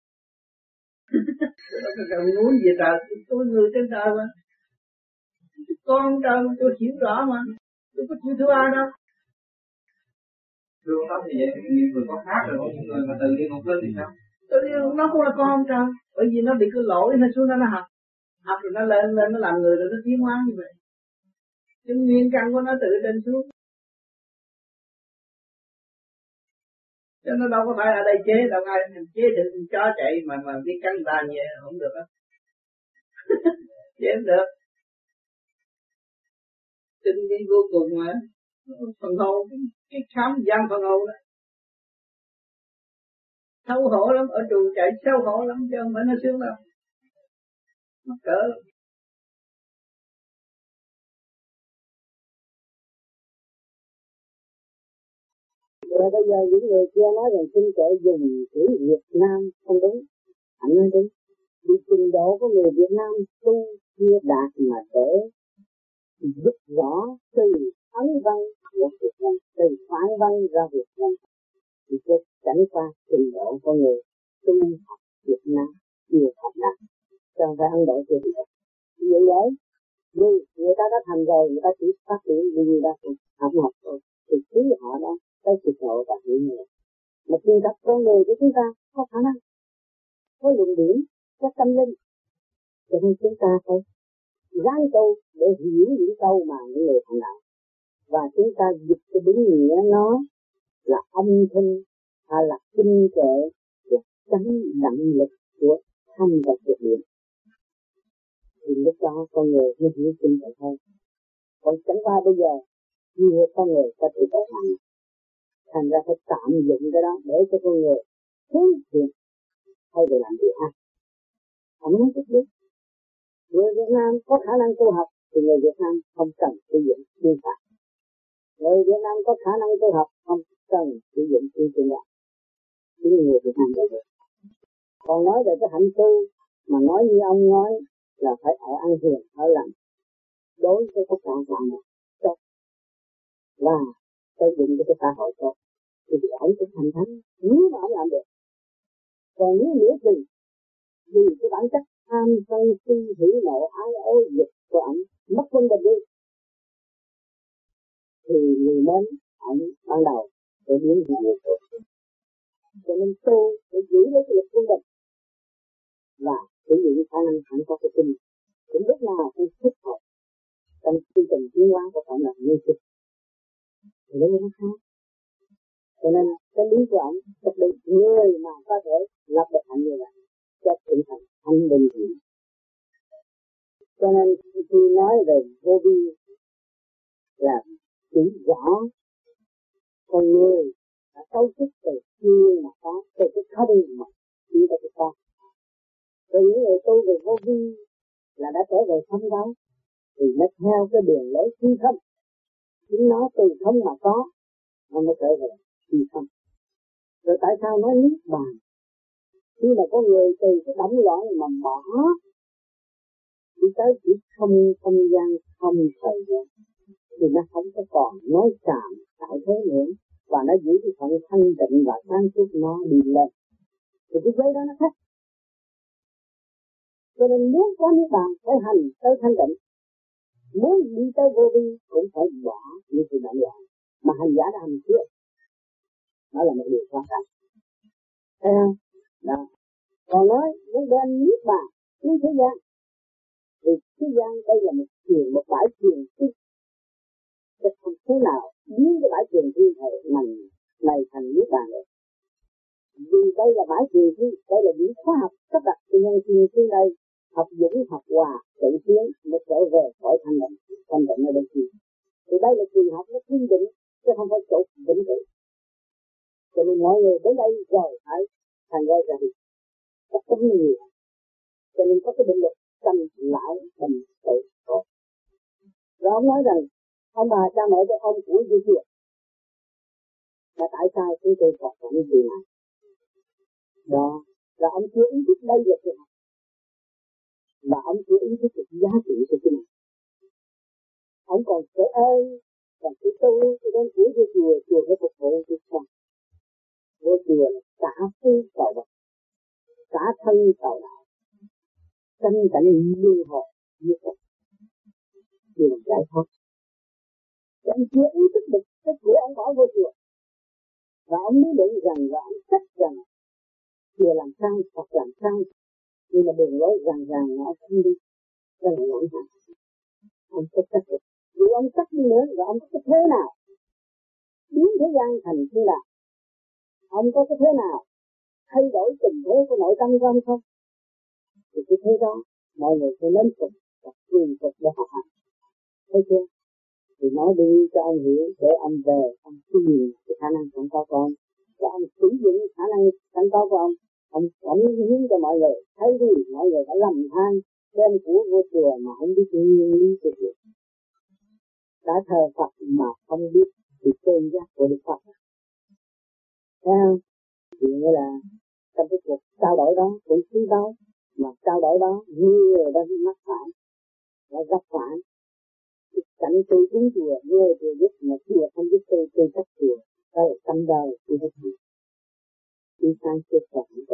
Speaker 2: Tôi đâu cần muốn về trời, tôi người trên trời mà. Con trời mà tôi hiểu rõ mà. Tôi có chịu thua ai đâu.
Speaker 10: Thưa ông Pháp thì vậy, nhiều người có khác rồi, những người mà từ đi một lên thì sao?
Speaker 2: Tự nhiên nó cũng là con trời. Bởi vì nó bị cái lỗi nó xuống đó nó học. Học rồi nó lên lên nó làm người rồi nó tiến hóa như vậy. Chứ nguyên căn của nó tự trên xuống. Chứ nó đâu có phải ở đây chế, đâu ai chế được chó chạy mà mà đi cắn ta như vậy không được á. Chế không được. Tinh vi vô cùng mà. Phần hồn, cái khám gian phần hồn đó. Xấu hổ lắm, ở trường chạy xấu hổ lắm chứ không phải nó sướng đâu. Mắc cỡ lắm.
Speaker 11: Rồi bây giờ những người kia nói rằng xin kệ dùng chữ Việt Nam không đúng. Anh nói đúng. Vì trình độ của người Việt Nam tu chưa đạt mà để giúp rõ từ ấn văn của Việt Nam, từ phản văn ra Việt Nam. Thì chắc chắn qua trình độ của người tu học Việt Nam chưa thành đạt. Cho phải Ấn Độ chưa được. Vì vậy, vì người ta đã thành rồi, người ta chỉ phát triển vì người ta học học thôi. Thì cứ họ đó tới sự độ và hiểu người. Mà khi gặp con người của chúng ta có khả năng, có luận điểm, có tâm linh. Cho nên chúng ta phải ráng tu để hiểu những câu mà những người thành đạo. Và chúng ta dịch cái đúng nghĩa nó là âm thanh hay là kinh kệ để tránh động lực của tham và tuyệt điểm. Thì lúc đó con người mới hiểu kinh kệ hơn. Còn chẳng qua bây giờ nhiều con người ta tự có mạnh. Thành ra phải tạm dụng cái đó để cho con người thiếu việc hay để làm việc khác. Không nói chút biết. Người Việt Nam có khả năng tu học thì người Việt Nam không cần sử dụng chuyên pháp. Người Việt Nam có khả năng tu học không cần sử dụng chuyên chuyên pháp. Chỉ người Việt Nam vậy. Còn nói về cái hạnh tu mà nói như ông nói là phải ở ăn hiền, ở lành. Đối với tất cả mọi người tốt. Và xây dựng cho cái xã hội tốt. Thì ông cũng thành thánh. Nếu mà ông làm được. Còn nếu nữa gì vì cái bản chất tham sân si hỉ nộ ái ố dục của ông mất quân bình đi thì người mến ông ban đầu để biến hiện được. Cho nên tu để giữ lấy cái lực quân bình và sử dụng khả năng hẳn có cái tinh cũng rất là cũng thích hợp trong khi tiến hóa của cộng đồng như thế. Thì đấy nó khác. Cho nên cái lý của ông chắc định người mà có thể lập được hạnh như vậy chắc cũng thành thanh bình dị. Cho nên khi nói về vô vi là chỉ rõ con người đã cấu trúc từ chưa mà có, từ cái không mà chỉ có cái có. Rồi những người tu về vô vi là đã trở về không đâu, thì nó theo cái đường lối phi không. Chính nó từ không mà có, nó mới trở về phi không. Rồi tại sao nói niết bàn? Khi mà có người từ cái động loạn mà bỏ đi tới chỉ không không gian, không thời gian, thì nó không có còn nói chạm tại thế nữa, và nó giữ cái phần thanh tịnh và sáng suốt nó đi lên. Thì cái giới đó nó khác. Cho nên muốn có niết bàn phải hành tới thanh tịnh, muốn đi tới vô vi cũng phải bỏ những sự động loạn mà hành giả đã hành trước. Đó là một điều quan trọng. Thấy không? Đó. Còn nói muốn đem niết bàn đến thế gian, thì thế gian đây là một trường, một bãi trường tích. Chứ không thế nào biến cái bãi trường thiên thể mình này thành niết bàn được. Vì đây là bãi trường thi, đây là những khoa học sắp đặt cho nhân sinh trên đây, học dũng, học hòa, tự tiến để trở về khỏi thanh định, thanh định ở đây kia. Thì đây là trường học nó quy định, chứ không phải chỗ vĩnh cửu. Cho nên mọi người đến đây rồi phải thành ra rằng có tính nhiều. Cho nên có cái định luật tâm lão bình tự tốt. Rồi ông nói rằng ông bà cha mẹ của ông của Duy Kiệt, là tại sao chúng tôi còn có những chuyện này? Đó là ông chưa ý thức đây là chuyện này, và ông chưa ý thức được giá trị của chuyện này. Ông còn sợ ơi, còn cái tu cái đến cuối của chùa, chùa phải phục vụ cho con. Vô chùa là cả phu cầu vật, cả thân cầu đạo, tranh cảnh liên hợp như vậy. Chùa là giải thoát. Ông chưa ý thức được cái của ông bỏ vô chùa. Và ông lý luận rằng và ông chắc rằng chùa làm sao, Phật làm sao, nhưng mà đường lối rằng rằng nó không đi. Đó là ngọn hạt. Ông có chắc được. Vì ông chắc đi nữa, và ông có cái thế nào biến thế gian thành thế nào? Ông có cái thế nào thay đổi tình thế của nội tâm của ông không? Thì cái thế đó mọi người sẽ lên phục và truyền phục để học hành. Thấy chưa? Thì nói đi cho ông hiểu để ông về ông tìm cái khả năng sẵn có của ông, và ông sử dụng khả năng sẵn có của ông, ông cống hiến cho mọi người. Thấy đi mọi người đã lầm than đem của vô chùa mà không biết nguyên lý của việc. Đã thờ Phật mà không biết thì tôn giác của Đức Phật. Thấy không? Thì nghĩa là trong cái cuộc trao đổi đó cũng quý báu, mà trao đổi đó nhiều người đã mắc phải, đã gặp phải. Cảnh tôi cúng chùa, người tôi giúp mà chùa không giúp tôi, tôi chắc chùa. Đó là tâm đời tôi hết. Tôi sang suốt Phật.